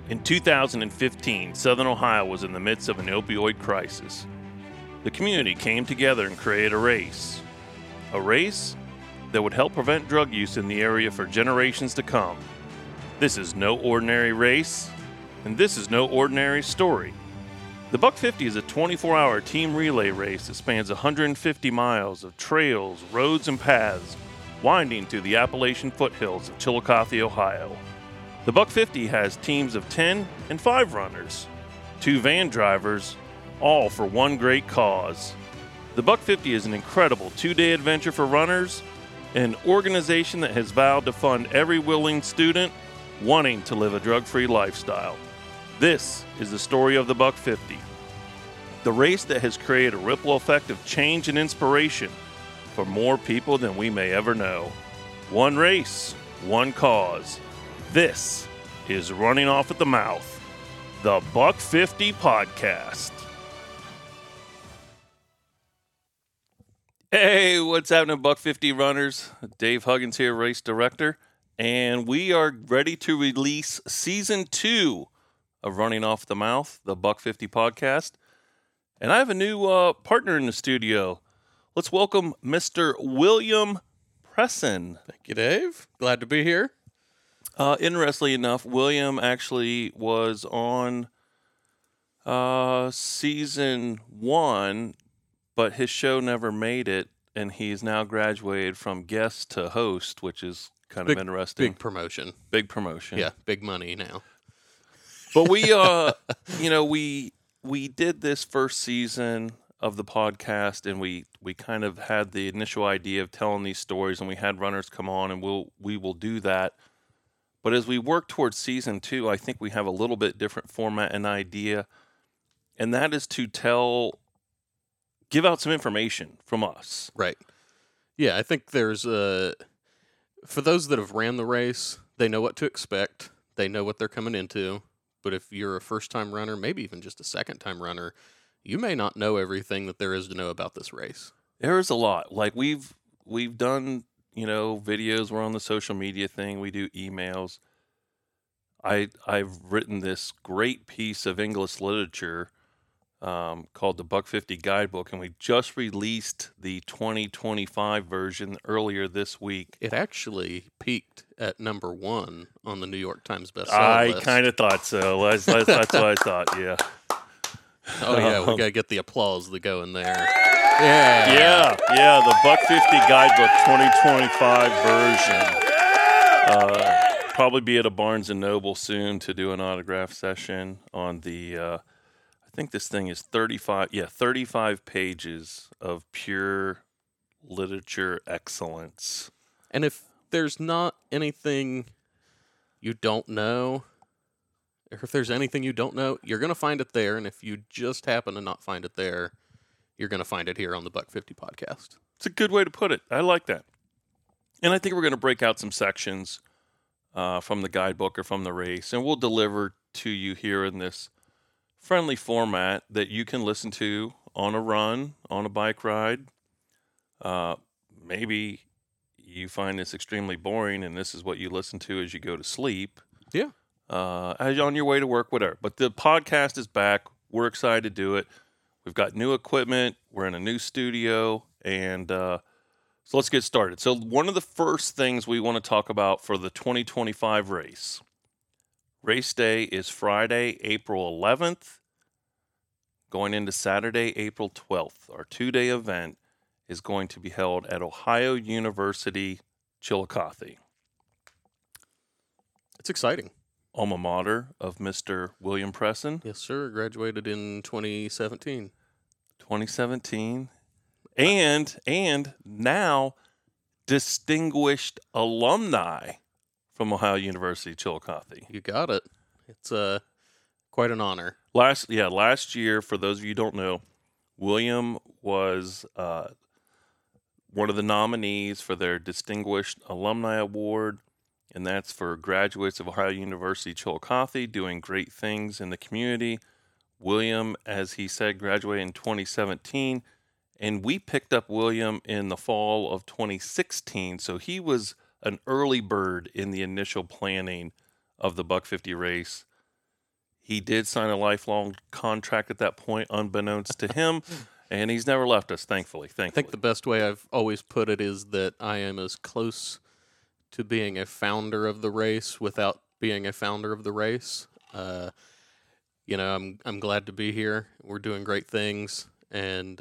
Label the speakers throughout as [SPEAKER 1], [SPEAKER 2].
[SPEAKER 1] In 2015, Southern Ohio was in the midst of an opioid crisis. The community came together and created a race that would help prevent drug use in the area for generations to come. This is no ordinary race, and this is no ordinary story. The Buck 50 is a 24-hour team relay race that spans 150 miles of trails, roads, and paths winding through the Appalachian foothills of Chillicothe, Ohio. The Buck 50 has teams of 10 and 5 runners, 2 van drivers, all for one great cause. The Buck 50 is an incredible 2-day adventure for runners, an organization that has vowed to fund every willing student wanting to live a drug-free lifestyle. This is the story of the Buck 50, the race that has created a ripple effect of change and inspiration for more people than we may ever know. One race, one cause. This is Running Off at the Mouth, the Buck 50 podcast. Hey, what's happening, Buck 50 runners? Dave Huggins here, race director, and we are ready to release season 2 of Running Off the Mouth, the Buck 50 podcast. And I have a new partner in the studio. Let's welcome Mr. William Presson.
[SPEAKER 2] Thank you, Dave. Glad to be here.
[SPEAKER 1] Interestingly enough, William actually was on season 1, but his show never made it, and he's now graduated from guest to host, which is kind of interesting.
[SPEAKER 2] Big promotion.
[SPEAKER 1] Big promotion.
[SPEAKER 2] Yeah, big money now.
[SPEAKER 1] But we, we did this first season of the podcast, and we kind of had the initial idea of telling these stories, and we had runners come on, and we will do that. But as we work towards season 2, I think we have a little bit different format and idea, and that is to give out some information from us.
[SPEAKER 2] Right. Yeah, I think there's for those that have ran the race, they know what to expect. They know what they're coming into. But if you're a first-time runner, maybe even just a second-time runner, you may not know everything that there is to know about this race.
[SPEAKER 1] There is a lot. Like we've done, videos. We're on the social media thing. We do emails. I've written this great piece of English literature called the Buck 50 Guidebook, and we just released the 2025 version earlier this week.
[SPEAKER 2] It actually peaked at number 1 on the New York Times bestseller list.
[SPEAKER 1] I kind of thought so. That's what I thought, yeah.
[SPEAKER 2] Oh, yeah, we got to get the applause to go in there.
[SPEAKER 1] Yeah, the Buck 50 Guidebook 2025 version. Probably be at a Barnes & Noble soon to do an autograph session on the, I think this thing is 35 pages of pure literature excellence.
[SPEAKER 2] And if there's not anything you don't know, or if there's anything you don't know, you're going to find it there. And if you just happen to not find it there, you're going to find it here on the Buck 50 podcast.
[SPEAKER 1] It's a good way to put it. I like that. And I think we're going to break out some sections from the guidebook or from the race, and we'll deliver to you here in this friendly format that you can listen to on a run, on a bike ride. Maybe you find this extremely boring and this is what you listen to as you go to sleep.
[SPEAKER 2] Yeah.
[SPEAKER 1] As on your way to work, whatever. But the podcast is back. We're excited to do it. We've got new equipment. We're in a new studio. And so let's get started. So one of the first things we want to talk about for the 2025 race. Race day is Friday, April 11th, going into Saturday, April 12th. Our 2-day event is going to be held at Ohio University, Chillicothe.
[SPEAKER 2] It's exciting.
[SPEAKER 1] Alma mater of Mr. William Presson.
[SPEAKER 2] Yes, sir. Graduated in 2017.
[SPEAKER 1] 2017. And now distinguished alumni from Ohio University, Chillicothe.
[SPEAKER 2] You got it. It's quite an honor.
[SPEAKER 1] Last year, for those of you who don't know, William was one of the nominees for their Distinguished Alumni Award, and that's for graduates of Ohio University, Chillicothe, doing great things in the community. William, as he said, graduated in 2017, and we picked up William in the fall of 2016, so he was an early bird in the initial planning of the Buck 50 race. He did sign a lifelong contract at that point, unbeknownst to him, and he's never left us, thankfully.
[SPEAKER 2] I think the best way I've always put it is that I am as close to being a founder of the race without being a founder of the race. I'm glad to be here. We're doing great things, and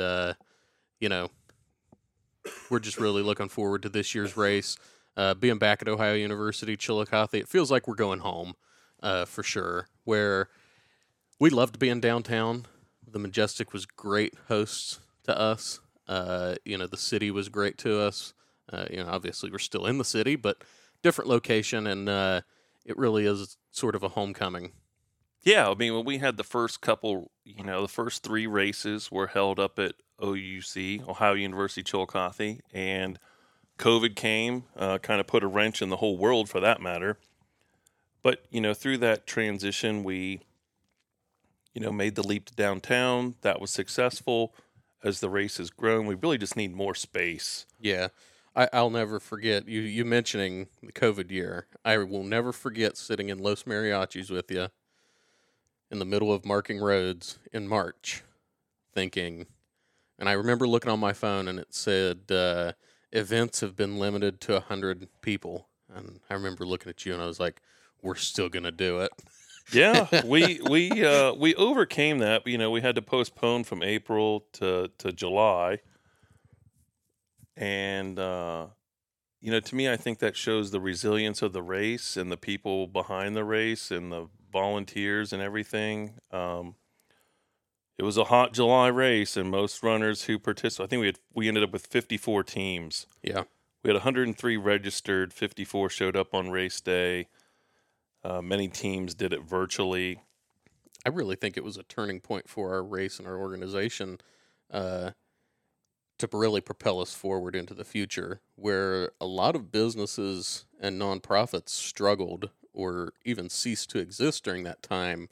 [SPEAKER 2] we're just really looking forward to this year's race. Being back at Ohio University, Chillicothe, it feels like we're going home, for sure. Where we loved being downtown. The Majestic was great hosts to us. The city was great to us. Obviously we're still in the city, but different location, and it really is sort of a homecoming.
[SPEAKER 1] Yeah, I mean, when we had the first couple, the first 3 races were held up at OUC, Ohio University Chillicothe, and COVID came, kind of put a wrench in the whole world for that matter. But, through that transition, we, made the leap to downtown. That was successful. As the race has grown, we really just need more space.
[SPEAKER 2] Yeah. I'll never forget you mentioning the COVID year. I will never forget sitting in Los Mariachis with you in the middle of marking roads in March, thinking, and I remember looking on my phone and it said, events have been limited to 100 people. And I remember looking at you and I was like, we're still going to do it.
[SPEAKER 1] Yeah, we overcame that. We had to postpone from April to July. And, to me, I think that shows the resilience of the race and the people behind the race and the volunteers and everything. It was a hot July race, and most runners who participated, I think we ended up with 54 teams.
[SPEAKER 2] Yeah.
[SPEAKER 1] We had 103 registered, 54 showed up on race day. Many teams did it virtually.
[SPEAKER 2] I really think it was a turning point for our race and our organization to really propel us forward into the future, where a lot of businesses and nonprofits struggled or even ceased to exist during that time.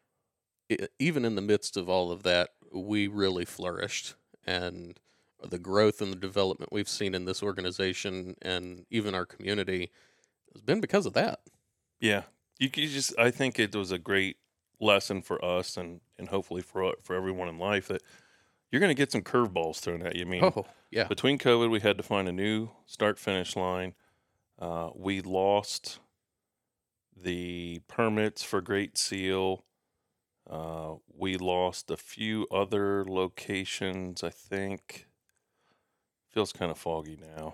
[SPEAKER 2] Even in the midst of all of that, we really flourished, and the growth and the development we've seen in this organization and even our community has been because of that.
[SPEAKER 1] Yeah, I think it was a great lesson for us and hopefully for everyone in life that you're going to get some curveballs thrown at you. I mean,
[SPEAKER 2] yeah.
[SPEAKER 1] Between COVID, we had to find a new start-finish line. We lost the permits for Great Seal. We lost a few other locations, I think. Feels kind of foggy now.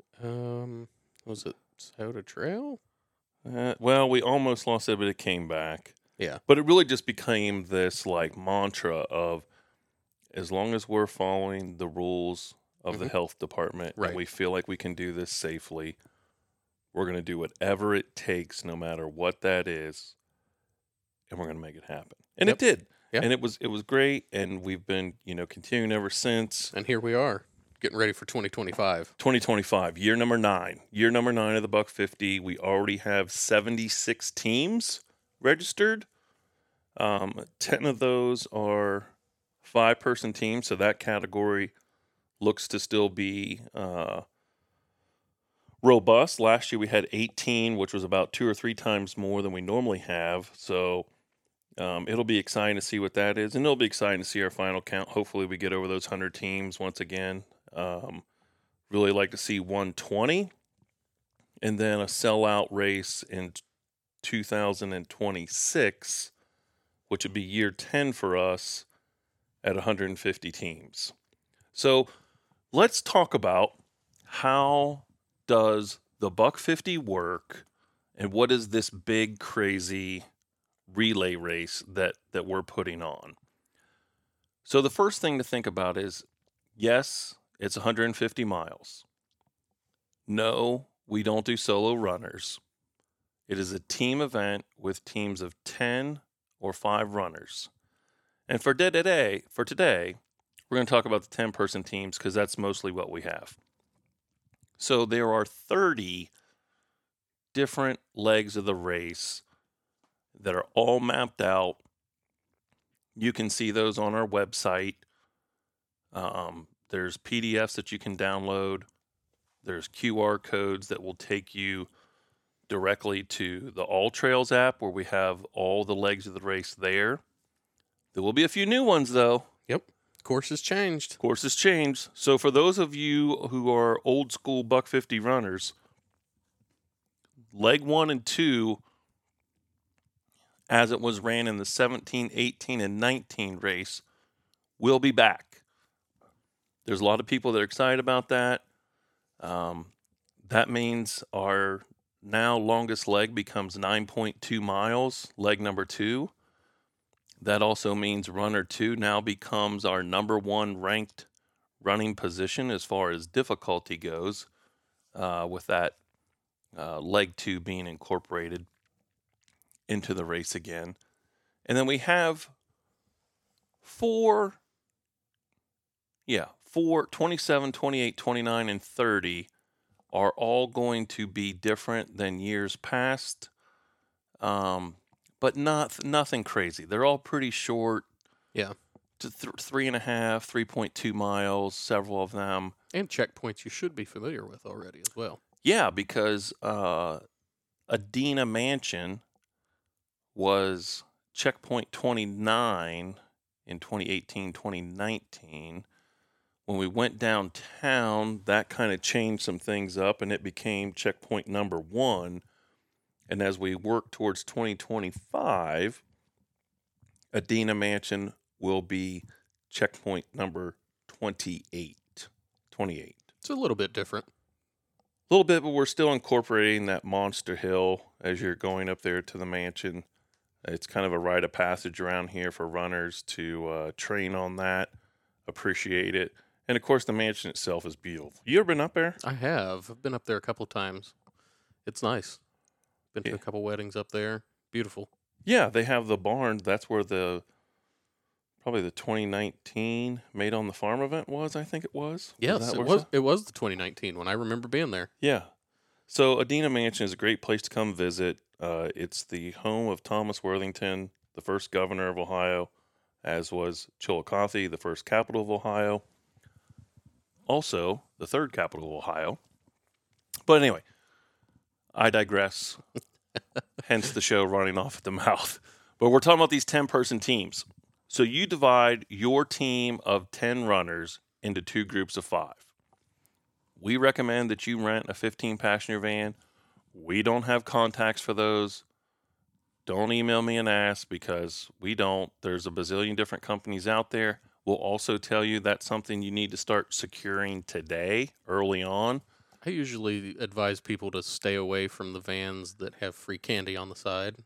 [SPEAKER 2] Was it Soda Trail?
[SPEAKER 1] Well, we almost lost it, but it came back.
[SPEAKER 2] Yeah.
[SPEAKER 1] But it really just became this mantra of, as long as we're following the rules of the health department,
[SPEAKER 2] right,
[SPEAKER 1] and we feel like we can do this safely, we're going to do whatever it takes, no matter what that is, and we're going to make it happen. And it did.
[SPEAKER 2] Yep.
[SPEAKER 1] And it was great, and we've been, continuing ever since.
[SPEAKER 2] And here we are, getting ready for 2025.
[SPEAKER 1] 2025, year number 9. Year number 9 of the Buck 50. We already have 76 teams registered. 10 of those are 5-person teams, so that category looks to still be robust. Last year we had 18, which was about 2 or 3 times more than we normally have. So it'll be exciting to see what that is, and it'll be exciting to see our final count. Hopefully we get over those 100 teams once again. Really like to see 120, and then a sellout race in 2026, which would be year 10 for us at 150 teams. So let's talk about how does the Buck 50 work, and what is this big, crazy relay race that we're putting on. So the first thing to think about is, yes, it's 150 miles. No, we don't do solo runners. It is a team event with teams of 10 or 5 runners. And for today, we're going to talk about the 10-person teams because that's mostly what we have. So there are 30 different legs of the race that are all mapped out. You can see those on our website. There's PDFs that you can download. There's QR codes that will take you directly to the All Trails app where we have all the legs of the race there. There will be a few new ones, though.
[SPEAKER 2] Yep. Course has changed.
[SPEAKER 1] Course has changed. So for those of you who are old school buck 50 runners, leg 1 and 2, as it was ran in the 17, 18, and 19 race, will be back. There's a lot of people that are excited about that. That means our now longest leg becomes 9.2 miles, leg number 2. That also means runner 2 now becomes our number 1 ranked running position as far as difficulty goes, with that leg 2 being incorporated into the race again. And then we have 4, 27, 28, 29, and 30 are all going to be different than years past, but nothing crazy. They're all pretty short.
[SPEAKER 2] Yeah.
[SPEAKER 1] To 3.5, 3.2 miles, several of them.
[SPEAKER 2] And checkpoints you should be familiar with already as well.
[SPEAKER 1] Yeah, because Adena Mansion was checkpoint 29 in 2018, 2019. When we went downtown, that kind of changed some things up, and it became checkpoint number 1. And as we work towards 2025, Adena Mansion will be checkpoint number 28.
[SPEAKER 2] It's a little bit different.
[SPEAKER 1] A little bit, but we're still incorporating that monster hill as you're going up there to the mansion. It's kind of a rite of passage around here for runners to train on that, appreciate it. And, of course, the mansion itself is beautiful. You ever been up there?
[SPEAKER 2] I have. I've been up there a couple times. It's nice. Been to a couple weddings up there. Beautiful.
[SPEAKER 1] Yeah, they have the barn. That's where probably the 2019 Made on the Farm event was, I think it was.
[SPEAKER 2] Yes, it was the 2019 one. I remember being there.
[SPEAKER 1] Yeah. So Adena Mansion is a great place to come visit. It's the home of Thomas Worthington, the first governor of Ohio, as was Chillicothe, the first capital of Ohio. Also, the third capital of Ohio. But anyway, I digress. Hence the show running off at the mouth. But we're talking about these 10-person teams. So you divide your team of 10 runners into 2 groups of 5. We recommend that you rent a 15-passenger van. We don't have contacts for those. Don't email me and ask, because we don't. There's a bazillion different companies out there. We'll also tell you that's something you need to start securing today, early on.
[SPEAKER 2] I usually advise people to stay away from the vans that have free candy on the side.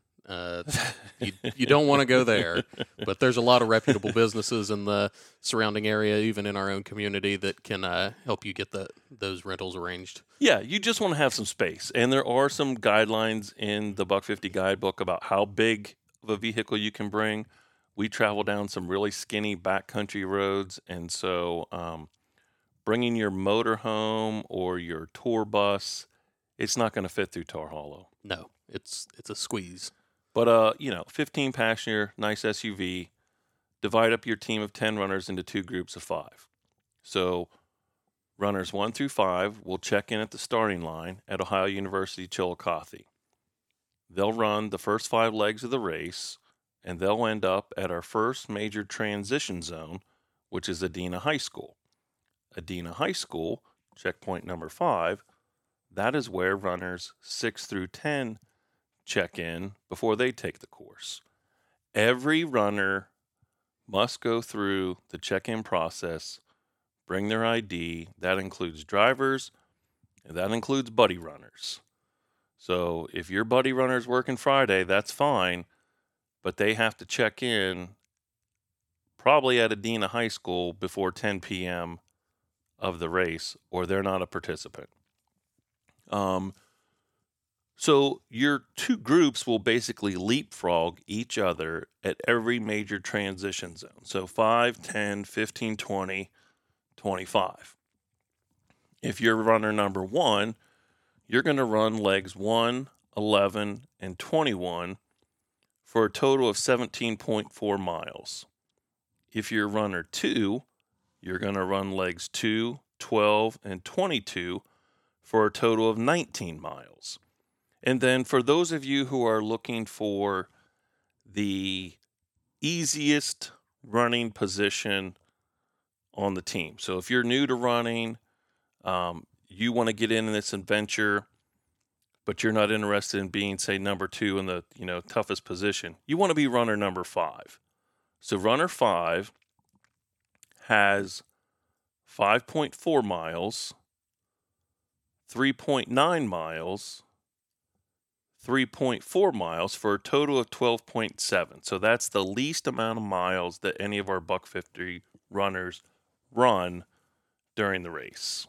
[SPEAKER 2] You don't want to go there, but there's a lot of reputable businesses in the surrounding area, even in our own community, that can help you get those rentals arranged.
[SPEAKER 1] Yeah, you just want to have some space. And there are some guidelines in the Buck 50 guidebook about how big of a vehicle you can bring. We travel down some really skinny backcountry roads, and so bringing your motorhome or your tour bus, it's not going to fit through Tar Hollow.
[SPEAKER 2] No, it's a squeeze.
[SPEAKER 1] But 15-passenger, nice SUV. Divide up your team of 10 runners into 2 groups of 5. So runners 1 through 5 will check in at the starting line at Ohio University Chillicothe. They'll run the first 5 legs of the race, and they'll end up at our first major transition zone, which is Adena High School. Adena High School, checkpoint number 5, that is where runners 6 through 10 check in before they take the course. Every runner must go through the check-in process, bring their ID. That includes drivers, and that includes buddy runners. So if your buddy runner's working Friday, that's fine, but they have to check in probably at Adena High School before 10 p.m. of the race, or they're not a participant. So your 2 groups will basically leapfrog each other at every major transition zone. So 5, 10, 15, 20, 25. If you're runner number 1, you're going to run legs 1, 11, and 21 for a total of 17.4 miles. If you're runner 2, you're going to run legs 2, 12, and 22 for a total of 19 miles. And then for those of you who are looking for the easiest running position on the team. So if you're new to running, you want to get in this adventure, but you're not interested in being, say, number 2 in the toughest position. You want to be runner number 5. So runner 5 has 5.4 miles, 3.9 miles, 3.4 miles for a total of 12.7. So that's the least amount of miles that any of our Buck 50 runners run during the race.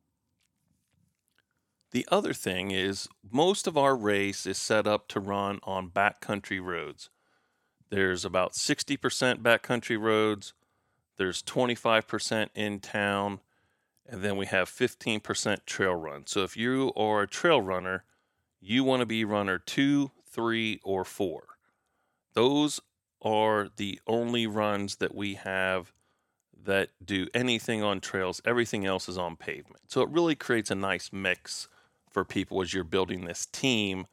[SPEAKER 1] The other thing is most of our race is set up to run on backcountry roads. There's about 60% backcountry roads, there's 25% in town, and then we have 15% trail run. So if you are a trail runner, you want to be runner 2, 3, or 4. Those are the only runs that we have that do anything on trails. Everything else is on pavement. So it really creates a nice mix for people as you're building this team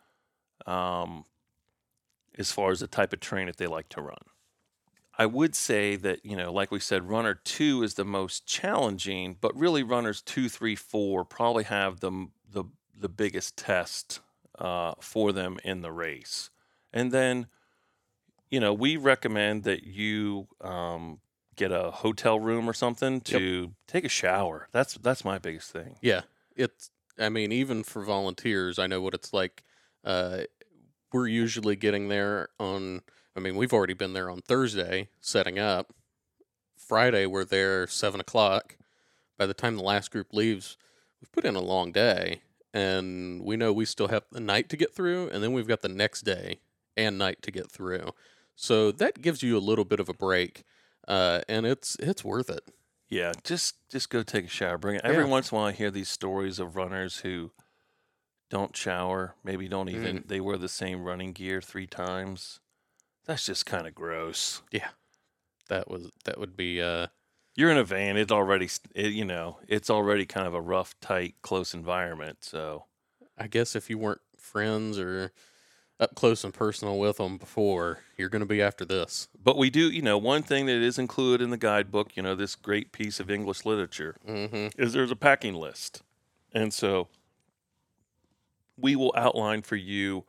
[SPEAKER 1] as far as the type of terrain that they like to run. I would say that, like we said, runner 2 is the most challenging, but really runners 2, 3, 4 probably have the biggest test for them in the race. And then, we recommend that you get a hotel room or something to take a shower. That's my biggest thing.
[SPEAKER 2] Yeah, even for volunteers, I know what it's like. We're usually getting there we've already been there on Thursday setting up. Friday, we're there 7 o'clock. By the time the last group leaves, we've put in a long day, and we know we still have the night to get through, and then we've got the next day and night to get through. So that gives you a little bit of a break, and it's worth it.
[SPEAKER 1] Yeah, just go take a shower. Bring it. Every once in a while, I hear these stories of runners who don't shower, maybe don't even, they wear the same running gear 3 times. That's just kind of gross.
[SPEAKER 2] Yeah, that would be.
[SPEAKER 1] You're in a van. It's already, it's already kind of a rough, tight, close environment. So,
[SPEAKER 2] I guess if you weren't friends or up close and personal with them before, you're going to be after this.
[SPEAKER 1] But we do, one thing that is included in the guidebook, this great piece of English literature, is there's a packing list, and so we will outline for you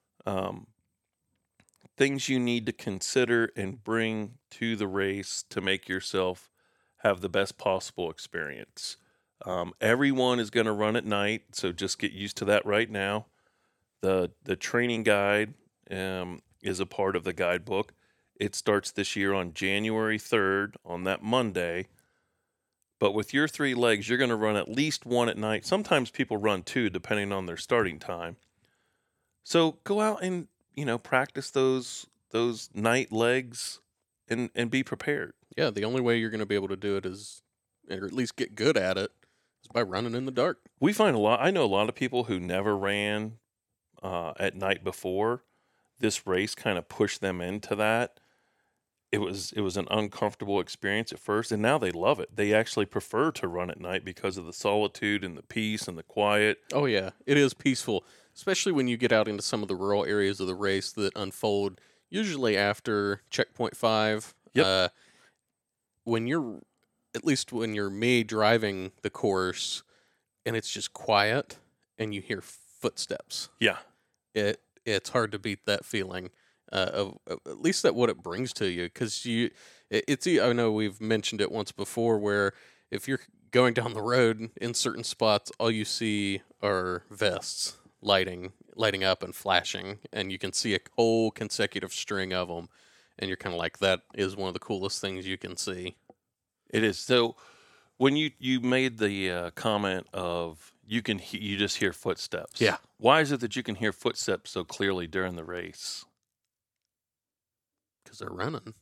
[SPEAKER 1] things you need to consider and bring to the race to make yourself have the best possible experience. Everyone is going to run at night, so just get used to that right now. The training guide is a part of the guidebook. It starts this year on January 3rd, on that Monday. But with your 3 legs, you're going to run at least 1 at night. Sometimes people run 2, depending on their starting time. So go out and, practice those night legs and be prepared.
[SPEAKER 2] Yeah, the only way you're going to be able to do it is, or at least get good at it, is by running in the dark.
[SPEAKER 1] We find I know a lot of people who never ran at night before. This race kind of pushed them into that. It was an uncomfortable experience at first, and now they love it. They actually prefer to run at night because of the solitude and the peace and the quiet.
[SPEAKER 2] Oh yeah, it is peaceful, especially when you get out into some of the rural areas of the race that unfold usually after checkpoint 5.
[SPEAKER 1] Yep.
[SPEAKER 2] When you're me driving the course, and it's just quiet, and you hear footsteps.
[SPEAKER 1] Yeah.
[SPEAKER 2] It's hard to beat that feeling. Of at least that what it brings to you, because I know we've mentioned it once before, where if you're going down the road in certain spots, all you see are vests lighting up and flashing, and you can see a whole consecutive string of them, and you're kind of like, that is one of the coolest things you can see.
[SPEAKER 1] It is. So when you made the comment of you just hear footsteps.
[SPEAKER 2] Yeah.
[SPEAKER 1] Why is it that you can hear footsteps so clearly during the race?
[SPEAKER 2] Because they're running.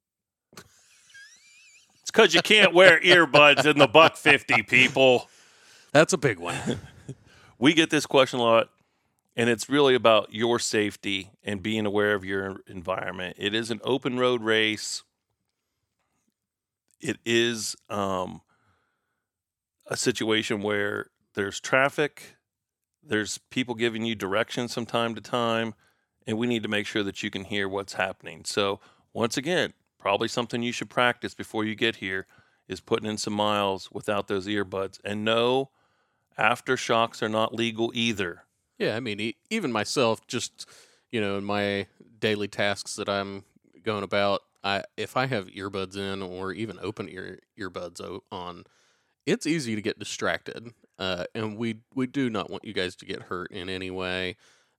[SPEAKER 1] It's because you can't wear earbuds in the Buck 50, people.
[SPEAKER 2] That's a big one.
[SPEAKER 1] We get this question a lot, and it's really about your safety and being aware of your environment. It is an open road race. It is a situation where there's traffic, There's people giving you directions from time to time, and we need to make sure that you can hear what's happening. So once again, probably something you should practice before you get here is putting in some miles without those earbuds. And no, aftershocks are not legal either.
[SPEAKER 2] Yeah, I mean, even myself, just, in my daily tasks that I'm going about, if I have earbuds in or even open earbuds on, it's easy to get distracted. And we do not want you guys to get hurt in any way.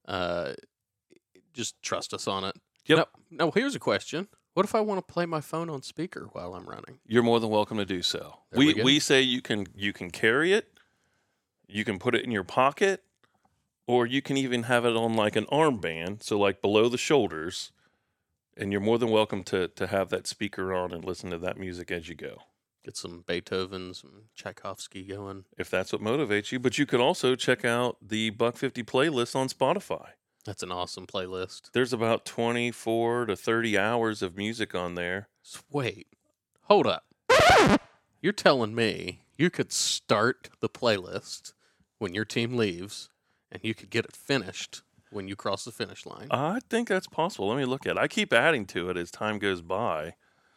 [SPEAKER 2] Just trust us on it.
[SPEAKER 1] Yep.
[SPEAKER 2] Now, here's a question. What if I want to play my phone on speaker while I'm running?
[SPEAKER 1] You're more than welcome to do so. We say you can carry it, you can put it in your pocket, or you can even have it on like an armband, so like below the shoulders, and you're more than welcome to have that speaker on and listen to that music as you go.
[SPEAKER 2] Get some Beethoven, some Tchaikovsky going.
[SPEAKER 1] If that's what motivates you. But you could also check out the Buck 50 playlist on Spotify.
[SPEAKER 2] That's an awesome playlist.
[SPEAKER 1] There's about 24 to 30 hours of music on there.
[SPEAKER 2] Wait, hold up. You're telling me you could start the playlist when your team leaves and you could get it finished when you cross the finish line?
[SPEAKER 1] I think that's possible. Let me look at it. I keep adding to it as time goes by.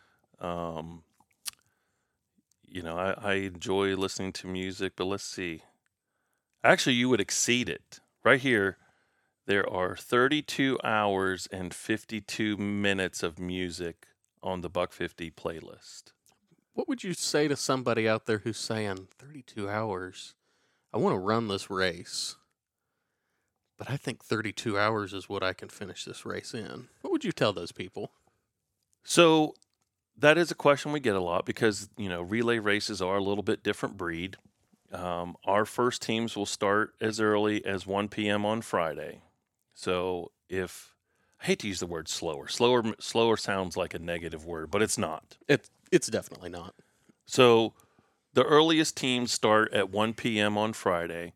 [SPEAKER 1] I enjoy listening to music, but let's see. Actually, you would exceed it. Right here, there are 32 hours and 52 minutes of music on the Buck 50 playlist.
[SPEAKER 2] What would you say to somebody out there who's saying, 32 hours, I want to run this race, but I think 32 hours is what I can finish this race in? What would you tell those people?
[SPEAKER 1] So that is a question we get a lot because, relay races are a little bit different breed. Our first teams will start as early as 1 p.m. on Friday. So I hate to use the word slower. Slower sounds like a negative word, but it's not.
[SPEAKER 2] It's definitely not.
[SPEAKER 1] So the earliest teams start at 1 p.m. on Friday.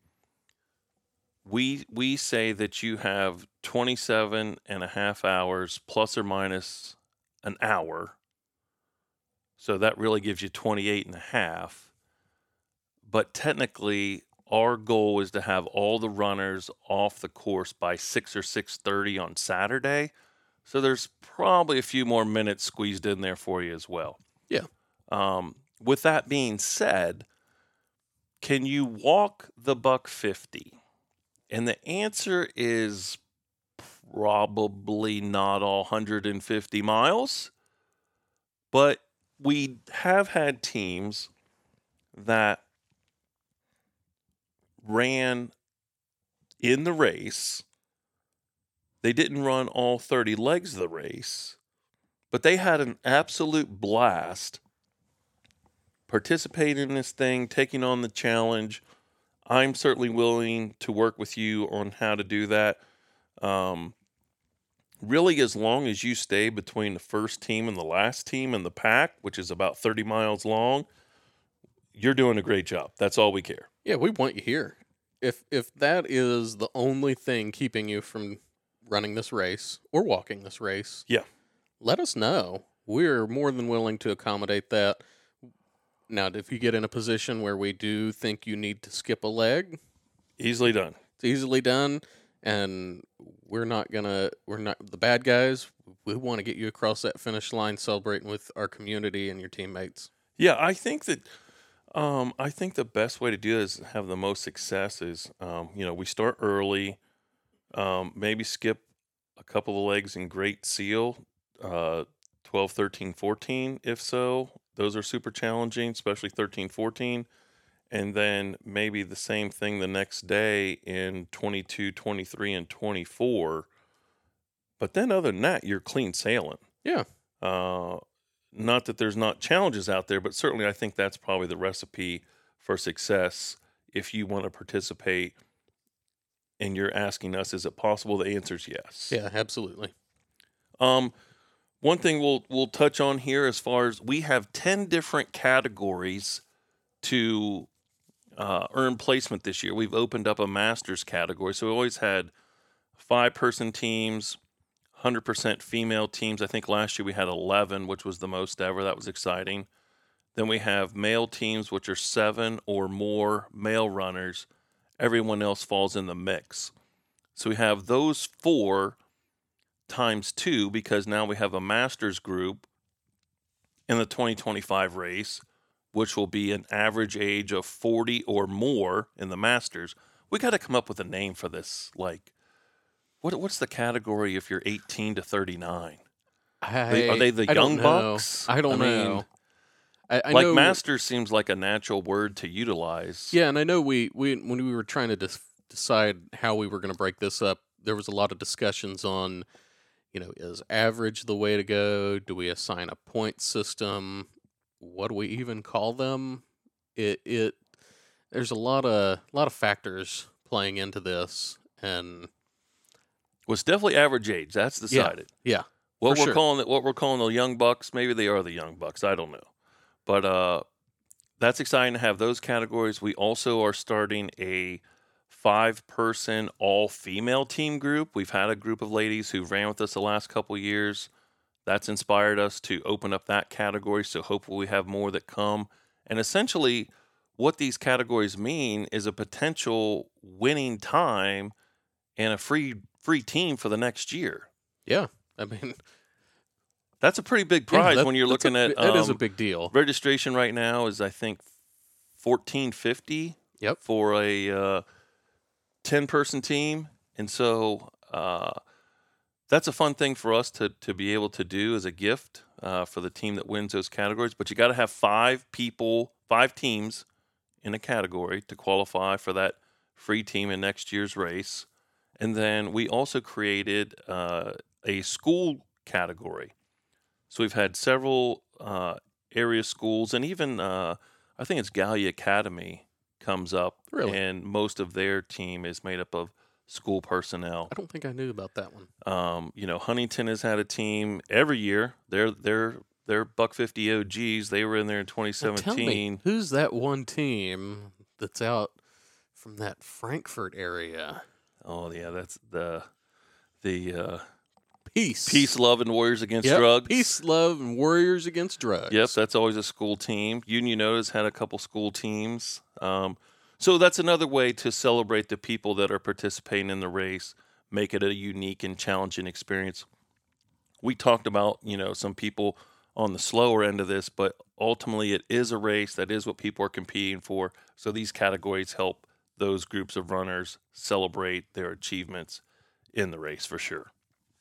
[SPEAKER 1] We say that you have 27 and a half hours plus or minus an hour. So that really gives you 28 and a half. But technically, our goal is to have all the runners off the course by 6 or 6:30 on Saturday. So there's probably a few more minutes squeezed in there for you as well.
[SPEAKER 2] Yeah.
[SPEAKER 1] With that being said, can you walk the Buck 50? And the answer is probably not all 150 miles. But we have had teams that ran in the race. They didn't run all 30 legs of the race, but they had an absolute blast participating in this thing, taking on the challenge. I'm certainly willing to work with you on how to do that. Really, as long as you stay between the first team and the last team in the pack, which is about 30 miles long, you're doing a great job. That's all we care.
[SPEAKER 2] Yeah, we want you here. If that is the only thing keeping you from running this race or walking this race,
[SPEAKER 1] Yeah.
[SPEAKER 2] let us know. We're more than willing to accommodate that. Now, if you get in a position where we do think you need to skip a leg,
[SPEAKER 1] Easily done.
[SPEAKER 2] it's easily done, and we're not the bad guys. We want to get you across that finish line celebrating with our community and your teammates.
[SPEAKER 1] Yeah, I think that the best way to do this, have the most success is, we start early, maybe skip a couple of legs in Great Seal, 12, 13, 14, if so. Those are super challenging, especially 13, 14. And then maybe the same thing the next day in 22, 23, and 24. But then other than that, you're clean sailing.
[SPEAKER 2] Yeah.
[SPEAKER 1] Not that there's not challenges out there, but certainly I think that's probably the recipe for success if you want to participate and you're asking us, is it possible? The answer is yes.
[SPEAKER 2] Yeah, absolutely.
[SPEAKER 1] One thing we'll touch on here, as far as we have 10 different categories to earn placement this year. We've opened up a master's category. So we always had 5-person teams, 100% female teams. I think last year we had 11, which was the most ever. That was exciting. Then we have male teams, which are 7 or more male runners. everyone else falls in the mix. So we have those 4 times 2, because now we have a Masters group in the 2025 race, which will be an average age of 40 or more in the Masters. We got to come up with a name for this. Like, what's the category if you're 18 to 39? Are they the young bucks?
[SPEAKER 2] I don't know. I
[SPEAKER 1] like
[SPEAKER 2] know,
[SPEAKER 1] Masters seems like a natural word to utilize.
[SPEAKER 2] Yeah, and I know we when we were trying to decide how we were going to break this up, there was a lot of discussions on, is average the way to go? Do we assign a point system? What do we even call them? There's a lot of factors playing into this, and
[SPEAKER 1] well, it's definitely average age. That's decided.
[SPEAKER 2] Yeah.
[SPEAKER 1] What we're calling the young bucks, maybe they are the young bucks. I don't know. But that's exciting to have those categories. We also are starting a 5-person all-female team group. We've had a group of ladies who ran with us the last couple of years. That's inspired us to open up that category, so hopefully we have more that come. And essentially, what these categories mean is a potential winning time and a free team for the next year.
[SPEAKER 2] Yeah, I mean,
[SPEAKER 1] that's a pretty big prize when you're looking at.
[SPEAKER 2] It is a big deal.
[SPEAKER 1] Registration right now is, I think, $1,450.
[SPEAKER 2] Yep.
[SPEAKER 1] For a 10-person team, and so that's a fun thing for us to be able to do as a gift for the team that wins those categories. But you got to have 5 teams in a category to qualify for that free team in next year's race. And then we also created a school category. So we've had several area schools, and even I think it's Gallia Academy comes up.
[SPEAKER 2] Really?
[SPEAKER 1] And most of their team is made up of school personnel.
[SPEAKER 2] I don't think I knew about that one.
[SPEAKER 1] Huntington has had a team every year. They're Buck 50 OGs. They were in there in 2017.
[SPEAKER 2] Now tell me, who's that one team that's out from that Frankfurt area?
[SPEAKER 1] Oh yeah, that's the
[SPEAKER 2] Peace,
[SPEAKER 1] Love, and Warriors Against Drugs.
[SPEAKER 2] Peace, Love, and Warriors Against Drugs.
[SPEAKER 1] Yep, that's always a school team. Union O's had a couple school teams. So that's another way to celebrate the people that are participating in the race, make it a unique and challenging experience. We talked about, some people on the slower end of this, but ultimately it is a race. That is what people are competing for. So these categories help those groups of runners celebrate their achievements in the race for sure.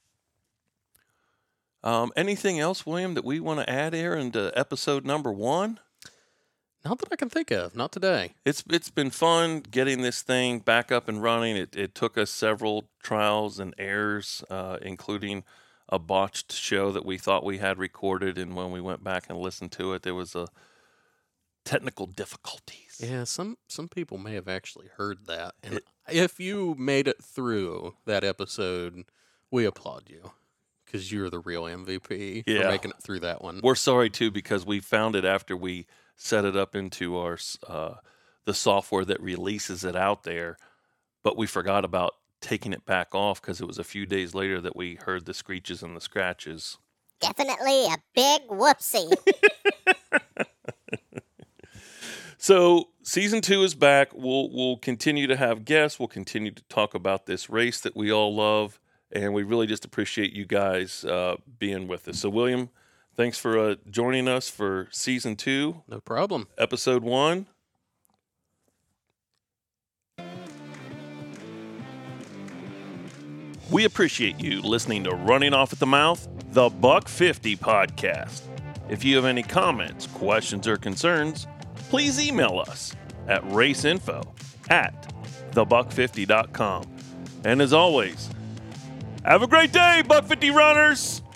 [SPEAKER 1] Anything else, William, that we want to add here into episode number 1?
[SPEAKER 2] Not that I can think of. Not today.
[SPEAKER 1] It's been fun getting this thing back up and running. It took us several trials and errors, including a botched show that we thought we had recorded, and when we went back and listened to it, there was a technical difficulties.
[SPEAKER 2] Yeah, some people may have actually heard that. And if you made it through that episode, we applaud you, because you're the real MVP for making it through that one.
[SPEAKER 1] We're sorry, too, because we found it after we set it up into our the software that releases it out there, but we forgot about taking it back off because it was a few days later that we heard the screeches and the scratches.
[SPEAKER 3] Definitely a big whoopsie.
[SPEAKER 1] So season 2 is back. We'll continue to have guests. We'll continue to talk about this race that we all love, and we really just appreciate you guys being with us. So, William, thanks for joining us for season 2.
[SPEAKER 2] No problem.
[SPEAKER 1] Episode 1. We appreciate you listening to Running Off at the Mouth, the Buck 50 podcast. If you have any comments, questions, or concerns, please email us at raceinfo@thebuck50.com. And as always, have a great day, Buck 50 runners!